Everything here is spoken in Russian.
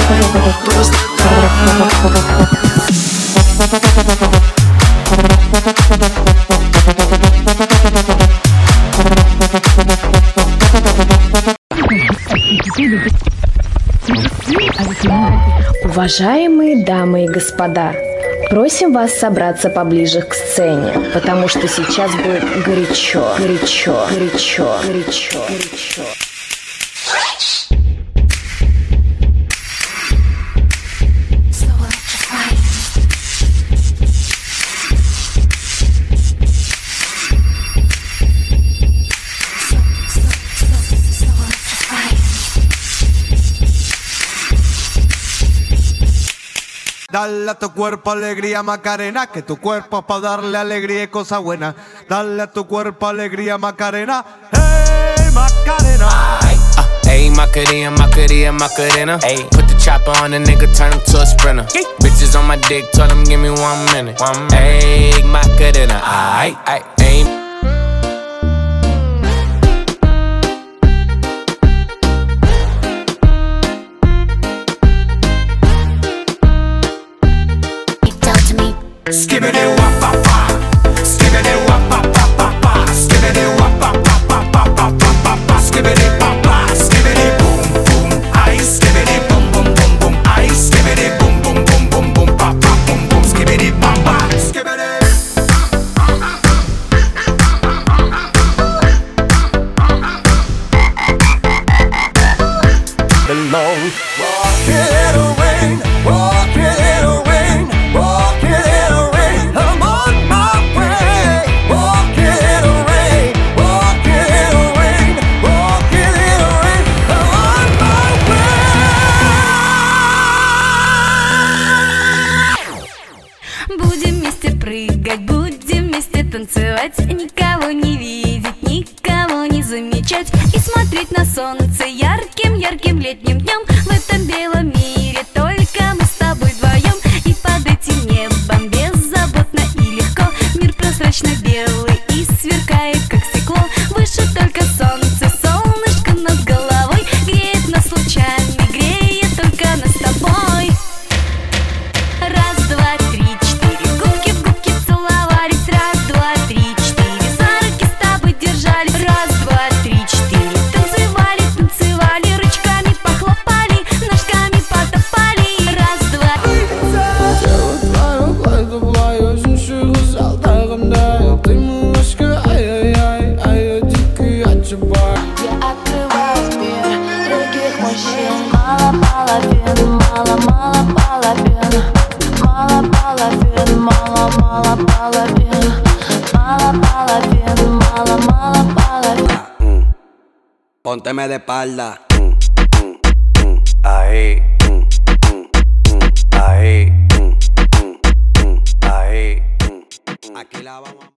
Уважаемые дамы и господа, просим вас собраться поближе к сцене, потому что сейчас будет горячо, горячо, горячо, горячо, горячо. Dale a tu cuerpo alegría Macarena, que tu cuerpo es para darle alegría y cosa buena. Dale a tu cuerpo alegría Macarena, hey Macarena. Ayy, Macarena, Macarena, Macarena. Ayy, put the chopper on the nigga, turn him to a sprinter. Bitches on my dick, tell him give me 1 minute. Ayy, Macarena, ayy, ayy. Skibbity wap pa pa, skibbity wap pa pa pa pa, skibbity wap pa pa pa pa pa pa pa, skibbity pa pa, skibbity boom boom, ay skibbity boom boom boom boom, ay skibbity boom boom boom boom boom pa pa boom boom, skibbity pa pa, skibbity. Belong. Walk in the rain, walk in the rain, walk in the rain. I'm on my way. Walk in the rain, walk in the rain, walk in the rain. I'm on my way. Будем вместе прыгать, будем вместе танцевать, никого не видеть, никого не замечать и смотреть на солнце ярким-ярким летним днем. В этом белом мире только мы с тобой вдвоем, и под этим небом беззаботно и легко мир прозрачно белый и сверкает, как стекло. Выше только солнце, солнышко над головой греет нас лучами, греет только нас с тобой. Раз, два, три, четыре, губки в губки целовались. Раз, два, три, четыре, за руки с тобой держались. Раз, два, три, четыре, танцевали, танцевали, ручками похлопали, ножками потопали. Раз, два. Тело твое, платье твое, жемчуг золотая, ты малышка, ай-яй-яй, ай-яй, дикий отчебай. Я открываю мир других мужчин. Мало половин, мало половин, мало половин, мало половин, мало половин, мало половин. Pónteme de espalda. Ahí.